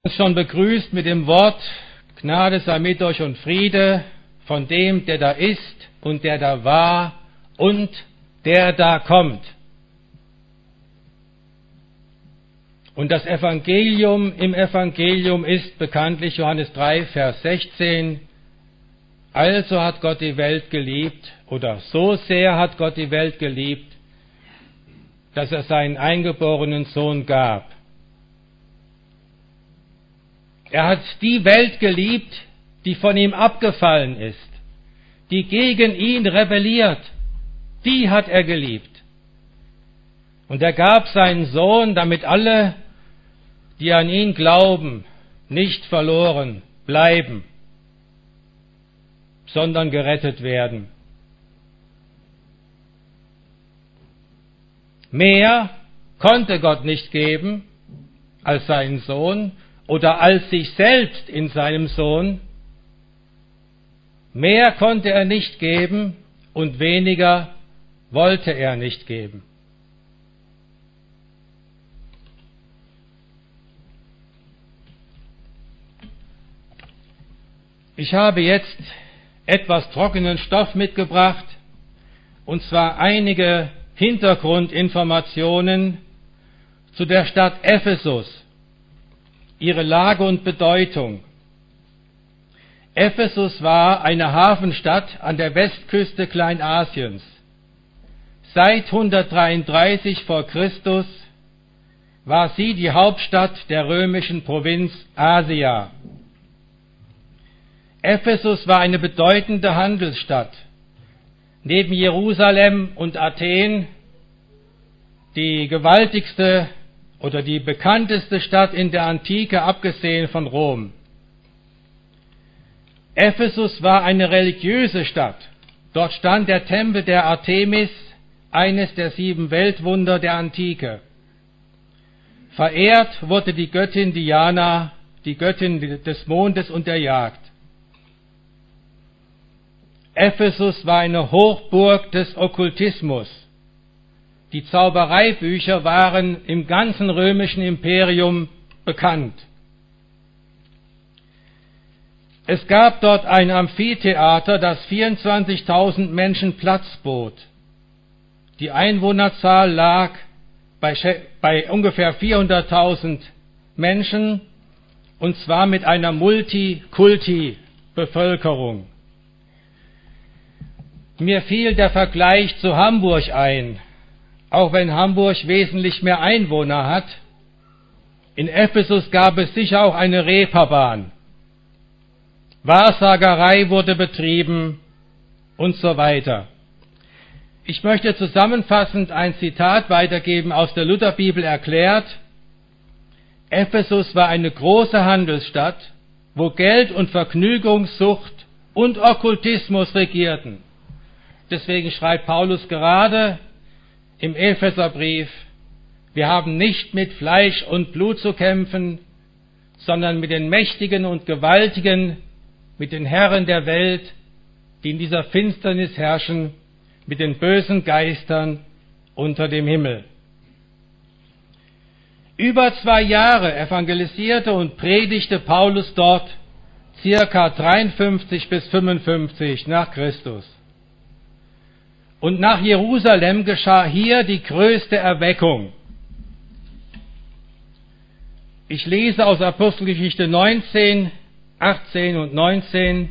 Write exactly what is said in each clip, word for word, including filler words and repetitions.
Schon begrüßt mit dem Wort: Gnade sei mit euch und Friede von dem, der da ist und der da war und der da kommt. Und das Evangelium im Evangelium ist bekanntlich Johannes drei, Vers sechzehn. Also hat Gott die Welt geliebt, oder so sehr hat Gott die Welt geliebt, dass er seinen eingeborenen Sohn gab. Er hat die Welt geliebt, die von ihm abgefallen ist, die gegen ihn rebelliert. Die hat er geliebt. Und er gab seinen Sohn, damit alle, die an ihn glauben, nicht verloren bleiben, sondern gerettet werden. Mehr konnte Gott nicht geben als seinen Sohn oder als sich selbst in seinem Sohn. Mehr konnte er nicht geben und weniger wollte er nicht geben. Ich habe jetzt etwas trockenen Stoff mitgebracht, und zwar einige Hintergrundinformationen zu der Stadt Ephesus, ihre Lage und Bedeutung. Ephesus war eine Hafenstadt an der Westküste Kleinasiens. Seit hundertdreiunddreißig vor Christus war sie die Hauptstadt der römischen Provinz Asia. Ephesus war eine bedeutende Handelsstadt. Neben Jerusalem und Athen die gewaltigste oder die bekannteste Stadt in der Antike, abgesehen von Rom. Ephesus war eine religiöse Stadt. Dort stand der Tempel der Artemis, eines der sieben Weltwunder der Antike. Verehrt wurde die Göttin Diana, die Göttin des Mondes und der Jagd. Ephesus war eine Hochburg des Okkultismus. Die Zaubereibücher waren im ganzen römischen Imperium bekannt. Es gab dort ein Amphitheater, das vierundzwanzigtausend Menschen Platz bot. Die Einwohnerzahl lag bei, bei ungefähr vierhunderttausend Menschen, und zwar mit einer Multikulti-Bevölkerung. Mir fiel der Vergleich zu Hamburg ein, auch wenn Hamburg wesentlich mehr Einwohner hat. In Ephesus gab es sicher auch eine Reeperbahn. Wahrsagerei wurde betrieben und so weiter. Ich möchte zusammenfassend ein Zitat weitergeben aus der Lutherbibel erklärt. Ephesus war eine große Handelsstadt, wo Geld und Vergnügungssucht und Okkultismus regierten. Deswegen schreibt Paulus gerade im Epheserbrief: Wir haben nicht mit Fleisch und Blut zu kämpfen, sondern mit den Mächtigen und Gewaltigen, mit den Herren der Welt, die in dieser Finsternis herrschen, mit den bösen Geistern unter dem Himmel. Über zwei Jahre evangelisierte und predigte Paulus dort, circa dreiundfünfzig bis fünfundfünfzig nach Christus. Und nach Jerusalem geschah hier die größte Erweckung. Ich lese aus Apostelgeschichte neunzehn, achtzehn und neunzehn.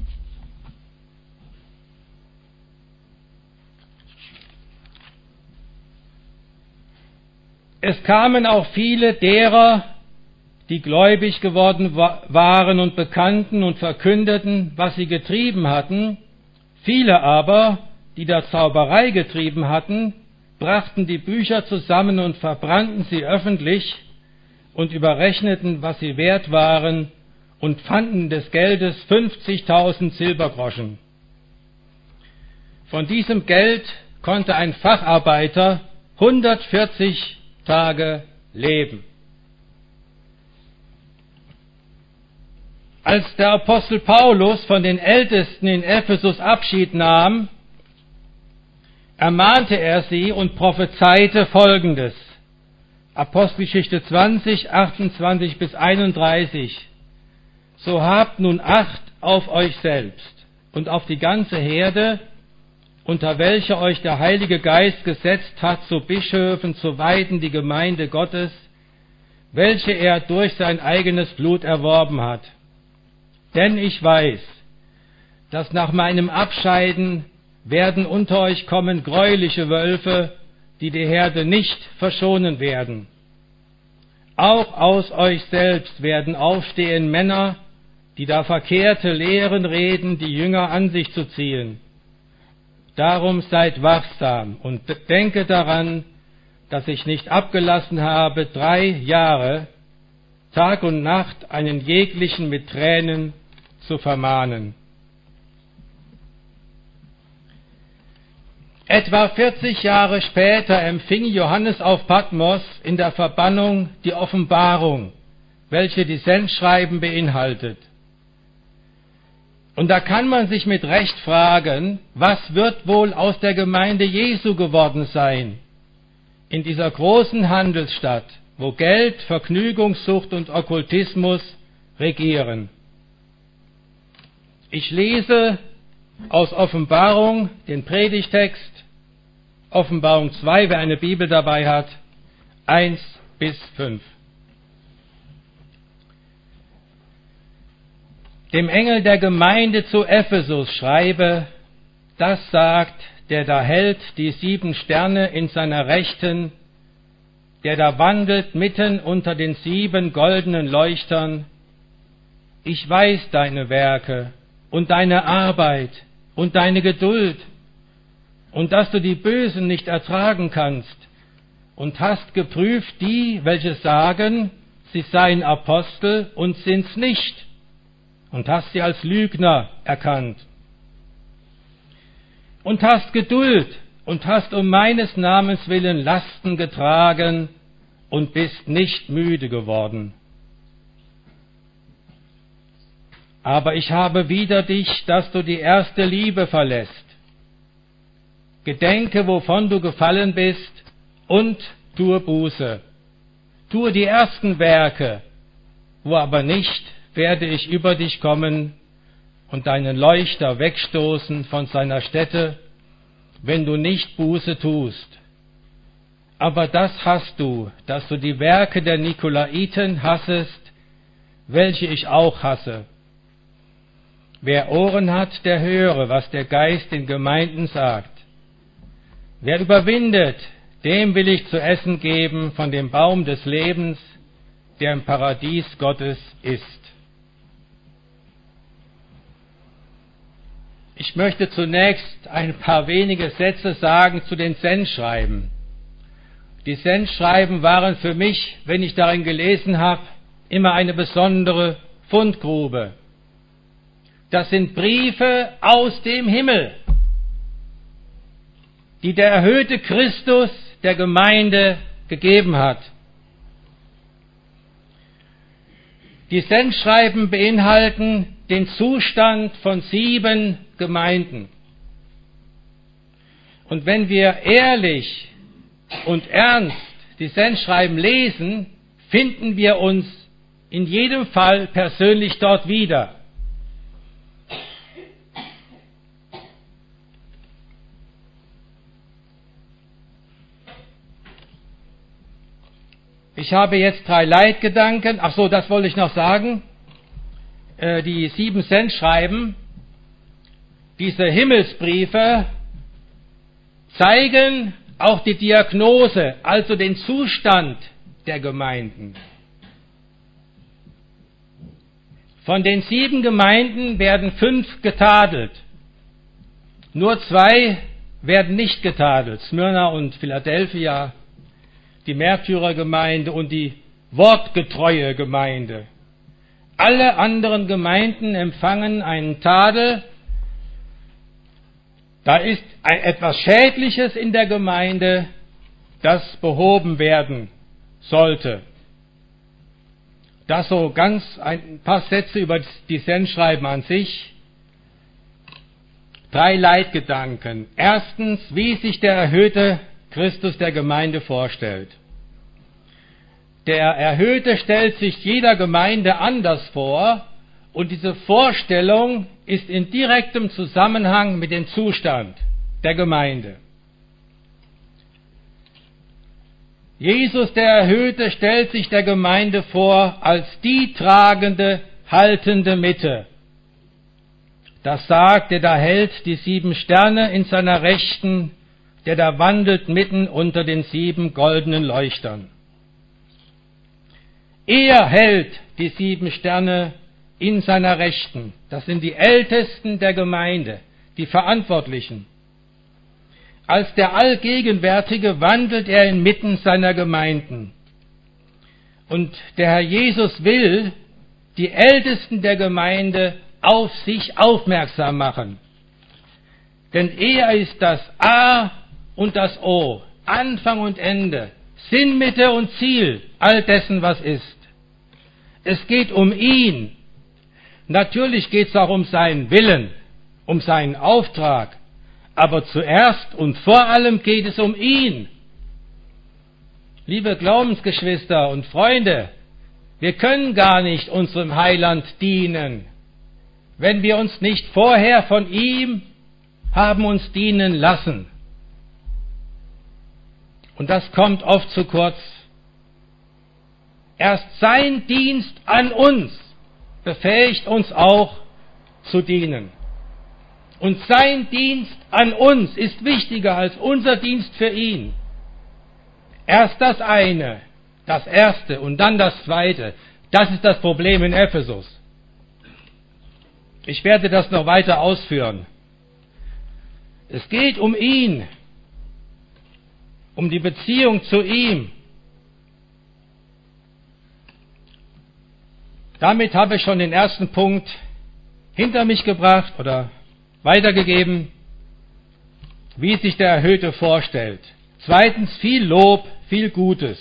Es kamen auch viele derer, die gläubig geworden waren und bekannten und verkündeten, was sie getrieben hatten. Viele aber, die da Zauberei getrieben hatten, brachten die Bücher zusammen und verbrannten sie öffentlich und überrechneten, was sie wert waren, und fanden des Geldes fünfzigtausend Silbergroschen. Von diesem Geld konnte ein Facharbeiter hundertvierzig Tage leben. Als der Apostel Paulus von den Ältesten in Ephesus Abschied nahm, ermahnte er sie und prophezeite Folgendes: Apostelgeschichte zwanzig, achtundzwanzig bis einunddreißig. So habt nun Acht auf euch selbst und auf die ganze Herde, unter welcher euch der Heilige Geist gesetzt hat, zu Bischöfen zu weiden die Gemeinde Gottes, welche er durch sein eigenes Blut erworben hat. Denn ich weiß, dass nach meinem Abscheiden werden unter euch kommen greuliche Wölfe, die die Herde nicht verschonen werden. Auch aus euch selbst werden aufstehen Männer, die da verkehrte Lehren reden, die Jünger an sich zu ziehen. Darum seid wachsam und denke daran, dass ich nicht abgelassen habe, drei Jahre, Tag und Nacht, einen jeglichen mit Tränen zu vermahnen. Etwa vierzig Jahre später empfing Johannes auf Patmos in der Verbannung die Offenbarung, welche die Sendschreiben beinhaltet. Und da kann man sich mit Recht fragen, was wird wohl aus der Gemeinde Jesu geworden sein, in dieser großen Handelsstadt, wo Geld, Vergnügungssucht und Okkultismus regieren. Ich lese aus Offenbarung den Predigtext, Offenbarung zwei, wer eine Bibel dabei hat, eins bis fünf. Dem Engel der Gemeinde zu Ephesus schreibe, das sagt, der da hält die sieben Sterne in seiner Rechten, der da wandelt mitten unter den sieben goldenen Leuchtern. Ich weiß deine Werke und deine Arbeit und deine Geduld und dass du die Bösen nicht ertragen kannst und hast geprüft die, welche sagen, sie seien Apostel und sind's nicht, und hast sie als Lügner erkannt. Und hast Geduld und hast um meines Namens willen Lasten getragen und bist nicht müde geworden. Aber ich habe wider dich, dass du die erste Liebe verlässt. Gedenke, wovon du gefallen bist, und tue Buße. Tue die ersten Werke, wo aber nicht, werde ich über dich kommen und deinen Leuchter wegstoßen von seiner Stätte, wenn du nicht Buße tust. Aber das hast du, dass du die Werke der Nikolaiten hassest, welche ich auch hasse. Wer Ohren hat, der höre, was der Geist den Gemeinden sagt. Wer überwindet, dem will ich zu essen geben von dem Baum des Lebens, der im Paradies Gottes ist. Ich möchte zunächst ein paar wenige Sätze sagen zu den Sendschreiben. Die Sendschreiben waren für mich, wenn ich darin gelesen habe, immer eine besondere Fundgrube. Das sind Briefe aus dem Himmel, die der erhöhte Christus der Gemeinde gegeben hat. Die Sendschreiben beinhalten den Zustand von sieben Gemeinden. Und wenn wir ehrlich und ernst die Sendschreiben lesen, finden wir uns in jedem Fall persönlich dort wieder. Ich habe jetzt drei Leitgedanken. Ach so, das wollte ich noch sagen. Äh, die sieben Sendschreiben, diese Himmelsbriefe, zeigen auch die Diagnose, also den Zustand der Gemeinden. Von den sieben Gemeinden werden fünf getadelt. Nur zwei werden nicht getadelt, Smyrna und Philadelphia, die Märtyrergemeinde und die wortgetreue Gemeinde. Alle anderen Gemeinden empfangen einen Tadel. Da ist ein, etwas Schädliches in der Gemeinde, das behoben werden sollte. Das so ganz ein paar Sätze über die Sendschreiben an sich. Drei Leitgedanken. Erstens, wie sich der erhöhte Christus der Gemeinde vorstellt. der Erhöhte stellt sich jeder Gemeinde anders vor, und diese Vorstellung ist in direktem Zusammenhang mit dem Zustand der Gemeinde. Jesus, der Erhöhte, stellt sich der Gemeinde vor als die tragende, haltende Mitte. Das sagt, der da hält die sieben Sterne in seiner Rechten, der da wandelt mitten unter den sieben goldenen Leuchtern. Er hält die sieben Sterne in seiner Rechten. Das sind die Ältesten der Gemeinde, die Verantwortlichen. Als der Allgegenwärtige wandelt er inmitten seiner Gemeinden. Und der Herr Jesus will die Ältesten der Gemeinde auf sich aufmerksam machen. Denn er ist das A und das O, Anfang und Ende, Sinn, Mitte und Ziel all dessen, was ist. Es geht um ihn. Natürlich geht es auch um seinen Willen, um seinen Auftrag. Aber zuerst und vor allem geht es um ihn. Liebe Glaubensgeschwister und Freunde, wir können gar nicht unserem Heiland dienen, wenn wir uns nicht vorher von ihm haben uns dienen lassen. Und das kommt oft zu kurz. Erst sein Dienst an uns befähigt uns auch zu dienen. Und sein Dienst an uns ist wichtiger als unser Dienst für ihn. Erst das eine, das erste und dann das zweite. Das ist das Problem in Ephesus. Ich werde das noch weiter ausführen. Es geht um ihn, um die Beziehung zu ihm. Damit habe ich schon den ersten Punkt hinter mich gebracht oder weitergegeben, wie sich der Erhöhte vorstellt. Zweitens, viel Lob, viel Gutes.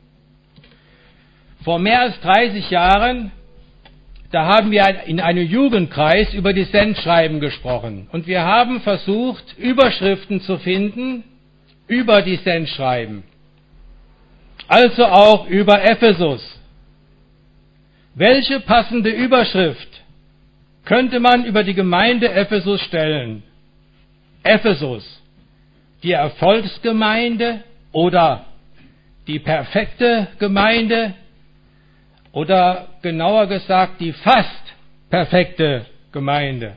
Vor mehr als dreißig Jahren, da haben wir in einem Jugendkreis über die Sendschreiben gesprochen. Und wir haben versucht, Überschriften zu finden über die Sendschreiben. Also auch über Ephesus. Welche passende Überschrift könnte man über die Gemeinde Ephesus stellen? Ephesus, die Erfolgsgemeinde oder die perfekte Gemeinde oder genauer gesagt die fast perfekte Gemeinde.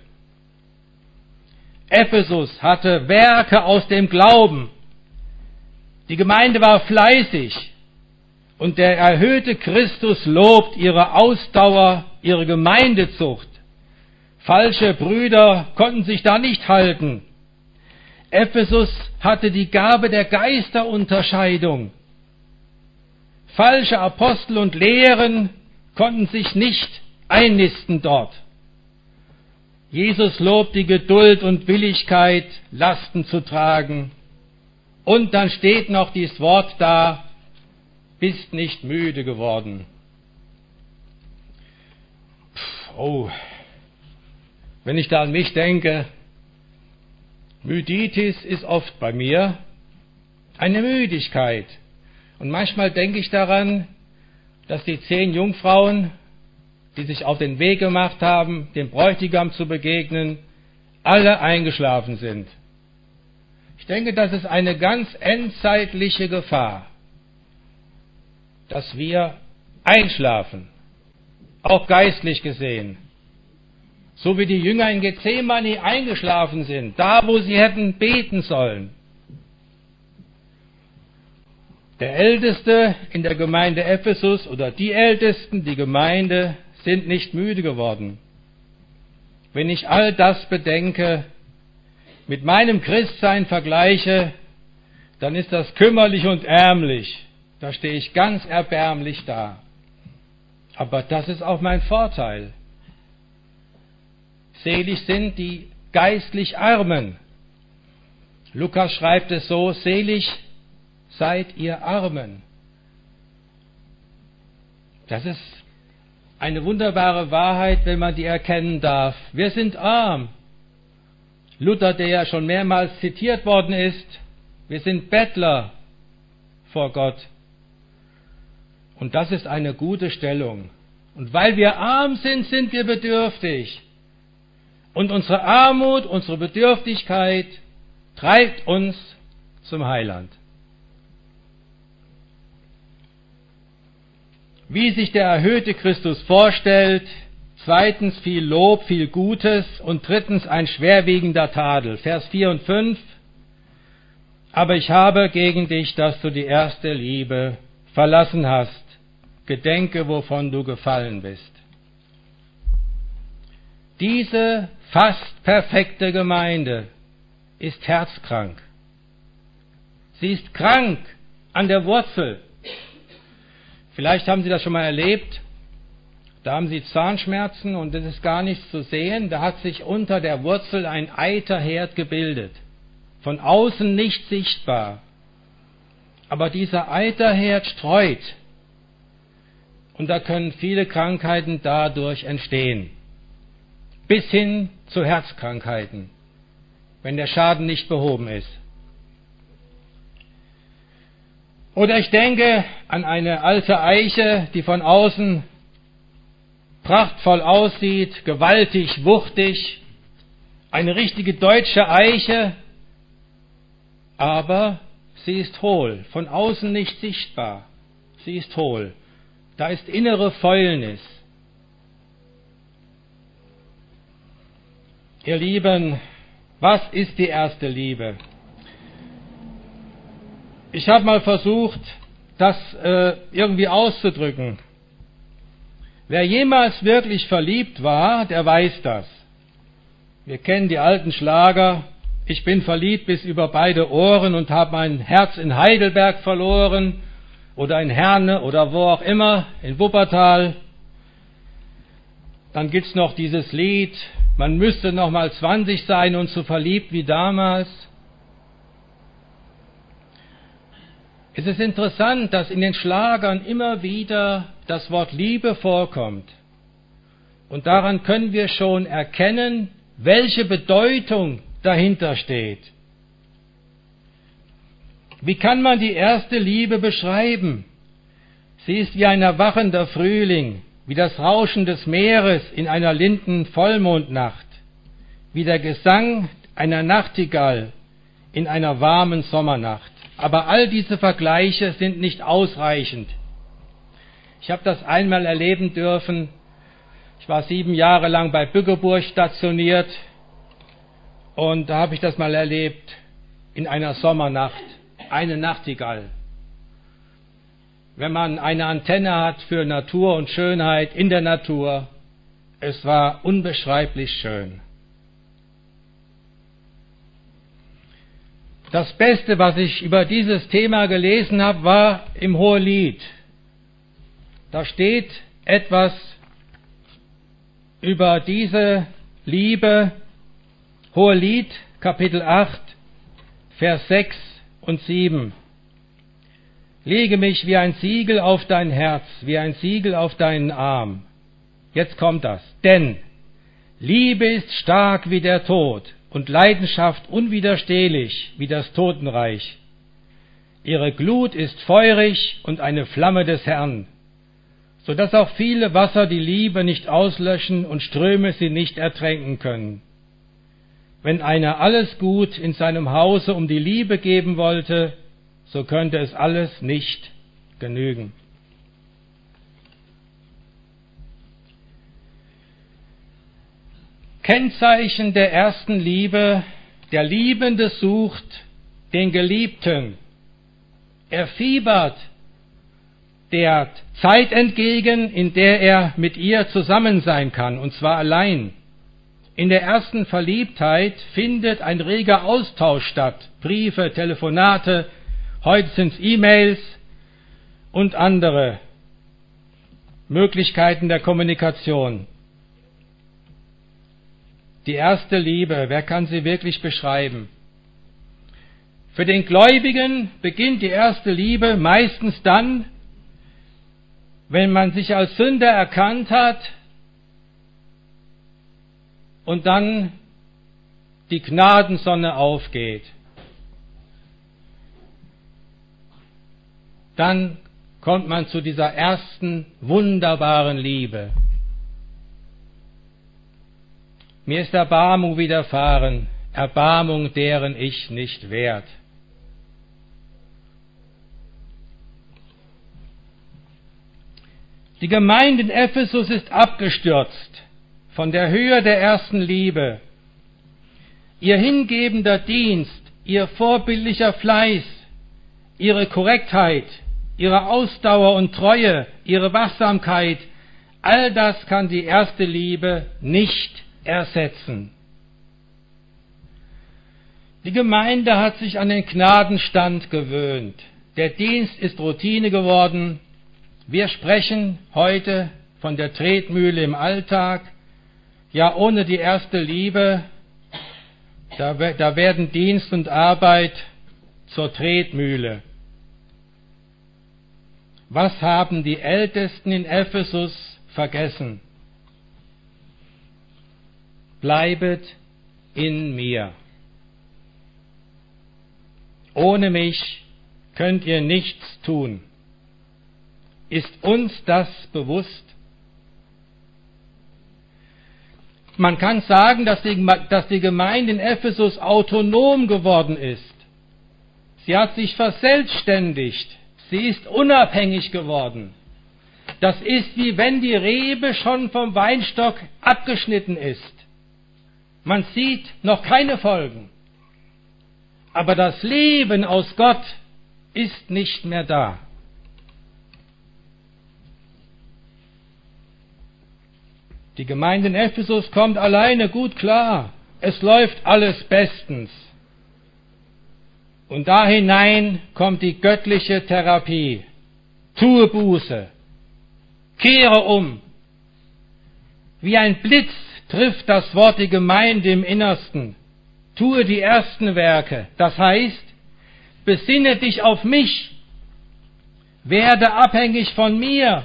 Ephesus hatte Werke aus dem Glauben. Die Gemeinde war fleißig. Und der erhöhte Christus lobt ihre Ausdauer, ihre Gemeindezucht. Falsche Brüder konnten sich da nicht halten. Ephesus hatte die Gabe der Geisterunterscheidung. Falsche Apostel und Lehren konnten sich nicht einnisten dort. Jesus lobt die Geduld und Willigkeit, Lasten zu tragen. Und dann steht noch dieses Wort da, bist nicht müde geworden. Puh, oh, wenn ich da an mich denke, Myditis ist oft bei mir eine Müdigkeit. Und manchmal denke ich daran, dass die zehn Jungfrauen, die sich auf den Weg gemacht haben, dem Bräutigam zu begegnen, alle eingeschlafen sind. Ich denke, das ist eine ganz endzeitliche Gefahr, dass wir einschlafen, auch geistlich gesehen. So wie die Jünger in Gethsemane eingeschlafen sind, da wo sie hätten beten sollen. Der Älteste in der Gemeinde Ephesus oder die Ältesten, die Gemeinde, sind nicht müde geworden. Wenn ich all das bedenke, mit meinem Christsein vergleiche, dann ist das kümmerlich und ärmlich. Da stehe ich ganz erbärmlich da. Aber das ist auch mein Vorteil. Selig sind die geistlich Armen. Lukas schreibt es so, selig seid ihr Armen. Das ist eine wunderbare Wahrheit, wenn man die erkennen darf. Wir sind arm. Luther, der ja schon mehrmals zitiert worden ist, wir sind Bettler vor Gott. Und das ist eine gute Stellung. Und weil wir arm sind, sind wir bedürftig. Und unsere Armut, unsere Bedürftigkeit treibt uns zum Heiland. Wie sich der erhöhte Christus vorstellt, zweitens viel Lob, viel Gutes und drittens ein schwerwiegender Tadel. Vers vier und fünf. Aber ich habe gegen dich, dass du die erste Liebe verlassen hast. Gedenke, wovon du gefallen bist. Diese fast perfekte Gemeinde ist herzkrank. Sie ist krank an der Wurzel. Vielleicht haben Sie das schon mal erlebt. Da haben Sie Zahnschmerzen und es ist gar nichts zu sehen. Da hat sich unter der Wurzel ein Eiterherd gebildet. Von außen nicht sichtbar. Aber dieser Eiterherd streut. Und da können viele Krankheiten dadurch entstehen. Bis hin zu Herzkrankheiten, wenn der Schaden nicht behoben ist. Oder ich denke an eine alte Eiche, die von außen prachtvoll aussieht, gewaltig, wuchtig, eine richtige deutsche Eiche, aber sie ist hohl, von außen nicht sichtbar. Sie ist hohl. Da ist innere Fäulnis. Ihr Lieben, was ist die erste Liebe? Ich habe mal versucht, das äh, irgendwie auszudrücken. Wer jemals wirklich verliebt war, der weiß das. Wir kennen die alten Schlager. Ich bin verliebt bis über beide Ohren und habe mein Herz in Heidelberg verloren oder in Herne oder wo auch immer, in Wuppertal. Dann gibt's noch dieses Lied, man müsste noch mal zwanzig sein und so verliebt wie damals. Es ist interessant, dass in den Schlagern immer wieder das Wort Liebe vorkommt. Und daran können wir schon erkennen, welche Bedeutung dahinter steht. Wie kann man die erste Liebe beschreiben? Sie ist wie ein erwachender Frühling, wie das Rauschen des Meeres in einer linden Vollmondnacht, wie der Gesang einer Nachtigall in einer warmen Sommernacht. Aber all diese Vergleiche sind nicht ausreichend. Ich habe das einmal erleben dürfen. Ich war sieben Jahre lang bei Bückeburg stationiert und da habe ich das mal erlebt in einer Sommernacht. Eine Nachtigall. Wenn man eine Antenne hat für Natur und Schönheit in der Natur, es war unbeschreiblich schön. Das Beste, was ich über dieses Thema gelesen habe, war im Hohelied. Da steht etwas über diese Liebe. Hohelied, Kapitel acht, Vers sechs und sieben. Lege mich wie ein Siegel auf dein Herz, wie ein Siegel auf deinen Arm. Jetzt kommt das. Denn Liebe ist stark wie der Tod und Leidenschaft unwiderstehlich wie das Totenreich. Ihre Glut ist feurig und eine Flamme des Herrn, so dass auch viele Wasser die Liebe nicht auslöschen und Ströme sie nicht ertränken können. Wenn einer alles Gut in seinem Hause um die Liebe geben wollte, so könnte es alles nicht genügen. Kennzeichen der ersten Liebe: Der Liebende sucht den Geliebten. Er fiebert der Zeit entgegen, in der er mit ihr zusammen sein kann, und zwar allein. In der ersten Verliebtheit findet ein reger Austausch statt. Briefe, Telefonate, heute sind es E-Mails und andere Möglichkeiten der Kommunikation. Die erste Liebe, wer kann sie wirklich beschreiben? Für den Gläubigen beginnt die erste Liebe meistens dann, wenn man sich als Sünder erkannt hat und dann die Gnadensonne aufgeht. Dann kommt man zu dieser ersten wunderbaren Liebe. Mir ist Erbarmung widerfahren, Erbarmung, deren ich nicht wert. Die Gemeinde in Ephesus ist abgestürzt von der Höhe der ersten Liebe. Ihr hingebender Dienst, ihr vorbildlicher Fleiß, ihre Korrektheit, ihre Ausdauer und Treue, ihre Wachsamkeit, all das kann die erste Liebe nicht ersetzen. Die Gemeinde hat sich an den Gnadenstand gewöhnt. Der Dienst ist Routine geworden. Wir sprechen heute von der Tretmühle im Alltag. Ja, ohne die erste Liebe, da, da werden Dienst und Arbeit zur Tretmühle. Was haben die Ältesten in Ephesus vergessen? Bleibet in mir. Ohne mich könnt ihr nichts tun. Ist uns das bewusst? Man kann sagen, dass die, dass die Gemeinde in Ephesus autonom geworden ist. Sie hat sich verselbstständigt. Sie ist unabhängig geworden. Das ist wie wenn die Rebe schon vom Weinstock abgeschnitten ist. Man sieht noch keine Folgen. Aber das Leben aus Gott ist nicht mehr da. Die Gemeinde in Ephesus kommt alleine gut klar. Es läuft alles bestens. Und da hinein kommt die göttliche Therapie. Tue Buße. Kehre um. Wie ein Blitz trifft das Wort die Gemeinde im Innersten. Tue die ersten Werke. Das heißt, besinne dich auf mich. Werde abhängig von mir.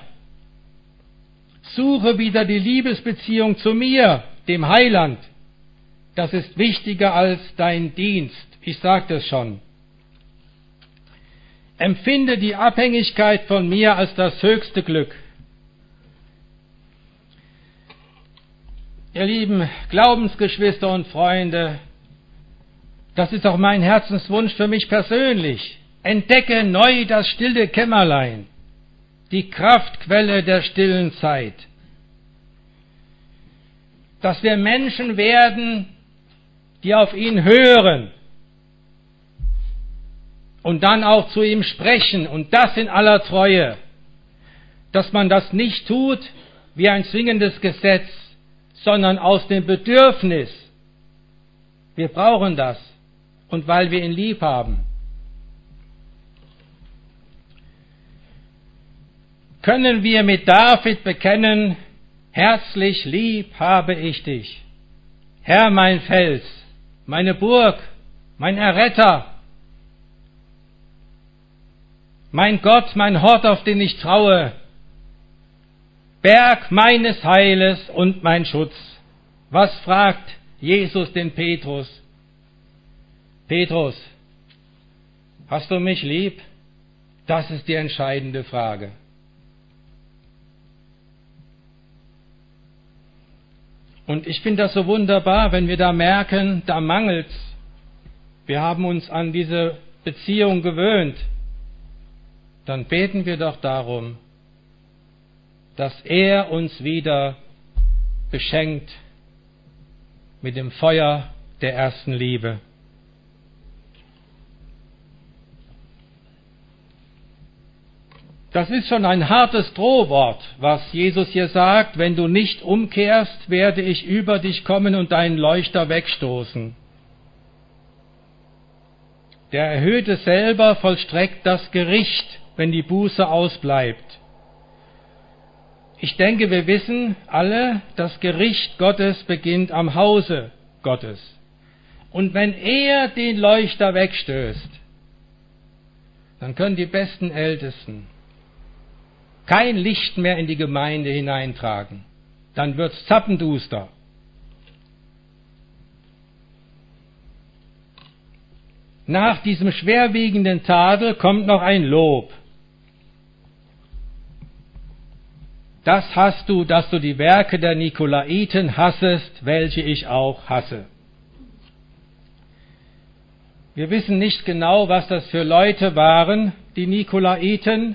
Suche wieder die Liebesbeziehung zu mir, dem Heiland. Das ist wichtiger als dein Dienst. Ich sagte es schon. Empfinde die Abhängigkeit von mir als das höchste Glück. Ihr lieben Glaubensgeschwister und Freunde, das ist auch mein Herzenswunsch für mich persönlich. Entdecke neu das stille Kämmerlein, die Kraftquelle der stillen Zeit. Dass wir Menschen werden, die auf ihn hören und dann auch zu ihm sprechen und das in aller Treue. Dass man das nicht tut wie ein zwingendes Gesetz, sondern aus dem Bedürfnis. Wir brauchen das und weil wir ihn lieb haben. Können wir mit David bekennen, herzlich lieb habe ich dich. Herr, mein Fels, meine Burg, mein Erretter, mein Gott, mein Hort, auf den ich traue, Berg meines Heiles und mein Schutz. Was fragt Jesus den Petrus? Petrus, hast du mich lieb? Das ist die entscheidende Frage. Und ich finde das so wunderbar, wenn wir da merken, da mangelt's. Wir haben uns an diese Beziehung gewöhnt. Dann beten wir doch darum, dass er uns wieder beschenkt mit dem Feuer der ersten Liebe. Das ist schon ein hartes Drohwort, was Jesus hier sagt. Wenn du nicht umkehrst, werde ich über dich kommen und deinen Leuchter wegstoßen. Der Erhöhte selber vollstreckt das Gericht, wenn die Buße ausbleibt. Ich denke, wir wissen alle, das Gericht Gottes beginnt am Hause Gottes. Und wenn er den Leuchter wegstößt, dann können die besten Ältesten kein Licht mehr in die Gemeinde hineintragen. Dann wird's zappenduster. Nach diesem schwerwiegenden Tadel kommt noch ein Lob. das hast du, dass du die Werke der Nikolaiten hassest, welche ich auch hasse. Wir wissen nicht genau, was das für Leute waren, die Nikolaiten.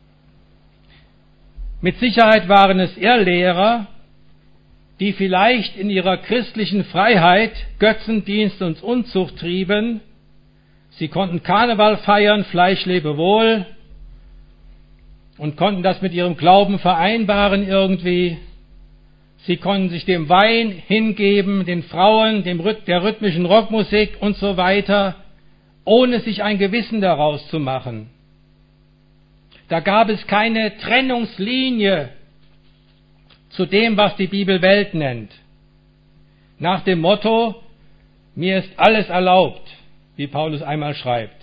Mit Sicherheit waren es Irrlehrer, die vielleicht in ihrer christlichen Freiheit Götzendienst und Unzucht trieben. Sie konnten Karneval feiern, Fleisch lebe wohl, und konnten das mit ihrem Glauben vereinbaren irgendwie. Sie konnten sich dem Wein hingeben, den Frauen, dem, der rhythmischen Rockmusik und so weiter, ohne sich ein Gewissen daraus zu machen. Da gab es keine Trennungslinie zu dem, was die Bibel Welt nennt. Nach dem Motto, mir ist alles erlaubt, wie Paulus einmal schreibt.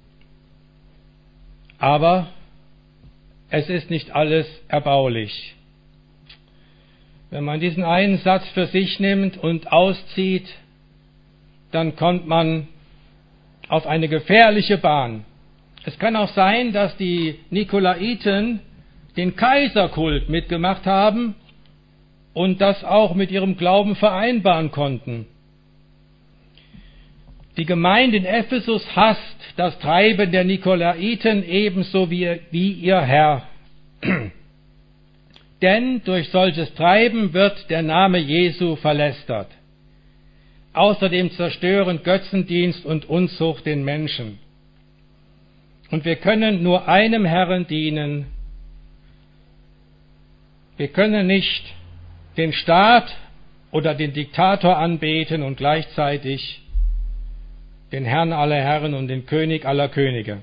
Aber es ist nicht alles erbaulich. Wenn man diesen einen Satz für sich nimmt und auszieht, dann kommt man auf eine gefährliche Bahn. Es kann auch sein, dass die Nikolaiten den Kaiserkult mitgemacht haben und das auch mit ihrem Glauben vereinbaren konnten. Die Gemeinde in Ephesus hasst das Treiben der Nikolaiten ebenso wie, wie ihr Herr. Denn durch solches Treiben wird der Name Jesu verlästert. Außerdem zerstören Götzendienst und Unzucht den Menschen. Und wir können nur einem Herrn dienen. Wir können nicht den Staat oder den Diktator anbeten und gleichzeitig den Herrn aller Herren und den König aller Könige.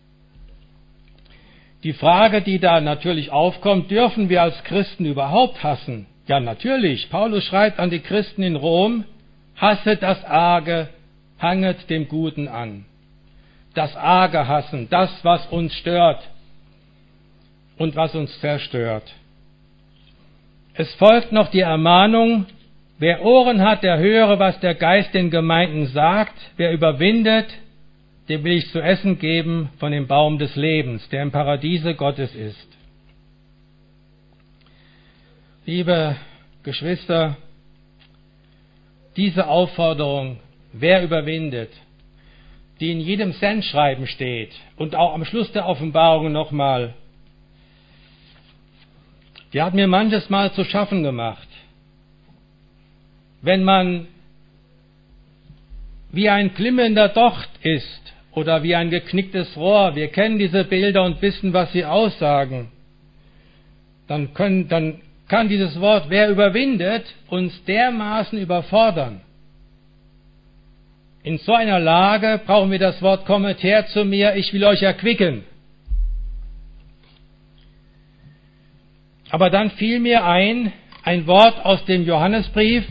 Die Frage, die da natürlich aufkommt, dürfen wir als Christen überhaupt hassen? Ja, natürlich. Paulus schreibt an die Christen in Rom, hasset das Arge, hanget dem Guten an. Das Arge hassen, das, was uns stört und was uns zerstört. Es folgt noch die Ermahnung, wer Ohren hat, der höre, was der Geist den Gemeinden sagt. Wer überwindet, dem will ich zu essen geben von dem Baum des Lebens, der im Paradiese Gottes ist. Liebe Geschwister, diese Aufforderung, wer überwindet, die in jedem Sendschreiben steht und auch am Schluss der Offenbarung nochmal, die hat mir manches Mal zu schaffen gemacht. Wenn man wie ein glimmender Docht ist oder wie ein geknicktes Rohr, wir kennen diese Bilder und wissen, was sie aussagen, dann, können, dann kann dieses Wort, wer überwindet, uns dermaßen überfordern. In so einer Lage brauchen wir das Wort, kommet her zu mir, ich will euch erquicken. Aber dann fiel mir ein, ein Wort aus dem Johannesbrief,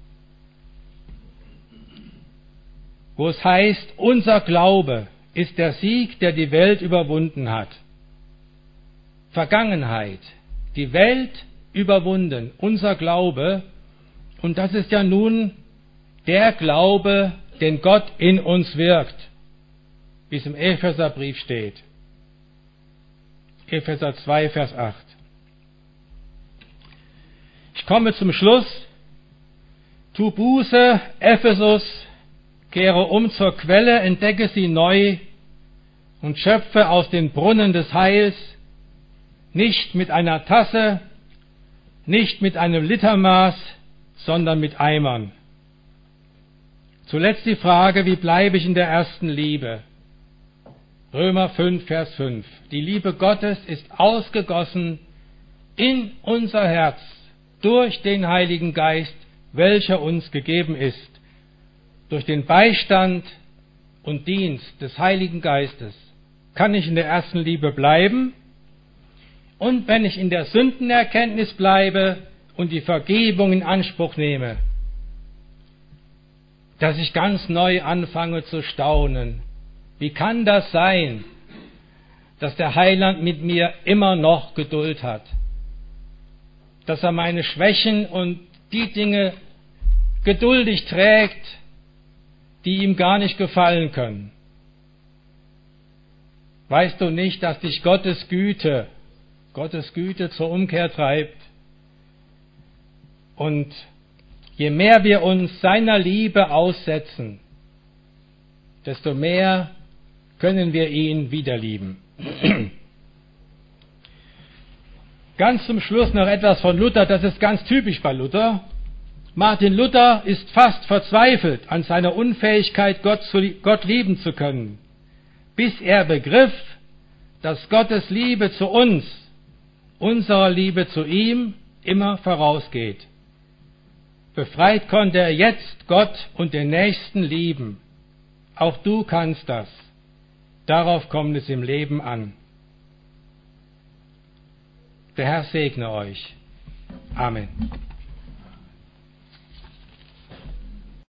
wo es heißt, unser Glaube ist der Sieg, der die Welt überwunden hat. Vergangenheit, die Welt überwunden, unser Glaube, und das ist ja nun der Glaube, den Gott in uns wirkt, wie es im Epheserbrief steht. Epheser zwei, Vers acht. Ich komme zum Schluss. Tu Buße, Ephesus, kehre um zur Quelle, entdecke sie neu und schöpfe aus den Brunnen des Heils, nicht mit einer Tasse, nicht mit einem Litermaß, sondern mit Eimern. Zuletzt die Frage, wie bleibe ich in der ersten Liebe? Römer fünf, Vers fünf. Die Liebe Gottes ist ausgegossen in unser Herz durch den Heiligen Geist, welcher uns gegeben ist. Durch den Beistand und Dienst des Heiligen Geistes kann ich in der ersten Liebe bleiben. Und wenn ich in der Sündenerkenntnis bleibe und die Vergebung in Anspruch nehme, dass ich ganz neu anfange zu staunen. Wie kann das sein, dass der Heiland mit mir immer noch Geduld hat? Dass er meine Schwächen und die Dinge geduldig trägt, die ihm gar nicht gefallen können. Weißt du nicht, dass dich Gottes Güte Gottes Güte zur Umkehr treibt. Und je mehr wir uns seiner Liebe aussetzen, desto mehr können wir ihn wieder lieben. Ganz zum Schluss noch etwas von Luther, das ist ganz typisch bei Luther. Martin Luther ist fast verzweifelt an seiner Unfähigkeit, Gott, zu, Gott lieben zu können, bis er begriff, dass Gottes Liebe zu uns, unserer Liebe zu ihm, immer vorausgeht. Befreit konnte er jetzt Gott und den Nächsten lieben. Auch du kannst das. Darauf kommt es im Leben an. Der Herr segne euch. Amen.